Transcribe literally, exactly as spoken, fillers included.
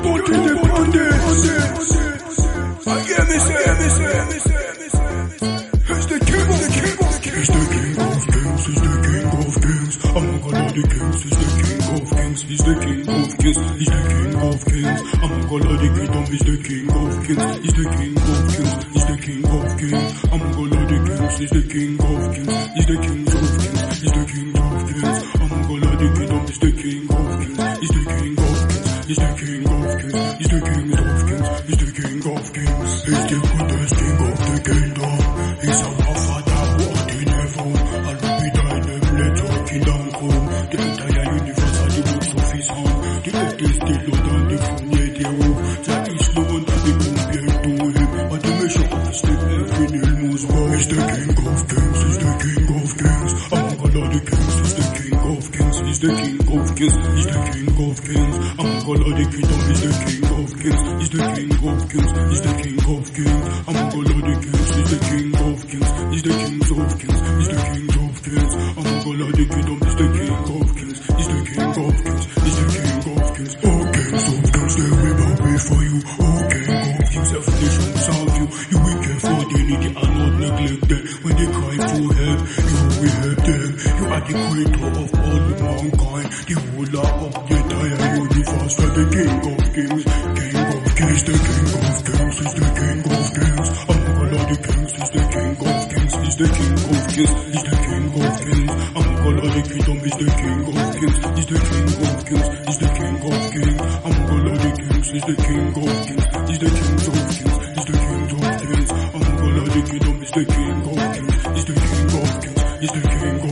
Don't tell them on this. Again, me say, me say, me say, me say. He's the king of the king of the king. He's the king of kings. He's the king of kings. Among all of the kings, he's the king of kings. He's the king of kings. He's the king of kings. Among all of the kingdom, he's the king of kings. He's the king of kings. He's the king of kings. Among all of the kings, he's the king of kings. He's the king of kings. He's the king of kings. Among all of the kingdom, he's the king of kings. He's the king of kings. He's the king of kings. He's the king of kings. He's the king of kings. He's the goodest king of the kingdom. He's our father who art in heaven. And we die them, let your kingdom come. The entire universe are the works of his hand. The earth is the Lord and the fullness thereof. There is no one to be compared to him. But the measure of his name, every name must bow. He's the king of kings. He's the king of kings. Among all of the kings, he's the king of kings. He's the king of kings. He's the king of kings. Among all of the kingdom, he's the king of kings. He's the king of kings. He's the king of kings. Among all of the kings, he's the king of kings. He's the king of kings. He's the king of kings. Among all of the kingdom, he's the king of kings. He's the king of kings. He's the king of kings. Oh, kings of kings, they will bow before you. Oh, king of kings, every nation serve you. You will care for the needy and not neglect them. When they cry for help, you will help them. You are the creator of all of mankind, the ruler of the entire universe. You are the king of kings, king of kings, the king of kings, is the king of kings. Among all of the kings, is the king of kings, is the king of kings, is the king of kings. Among all of the kingdom, is the king of kings, is the king of kings, is the king of kings. Among all of the kings, is the king of kings, is the king of kings, is the king of kings. Among all of the kingdom, is the king of kings, is the king of kings, is the king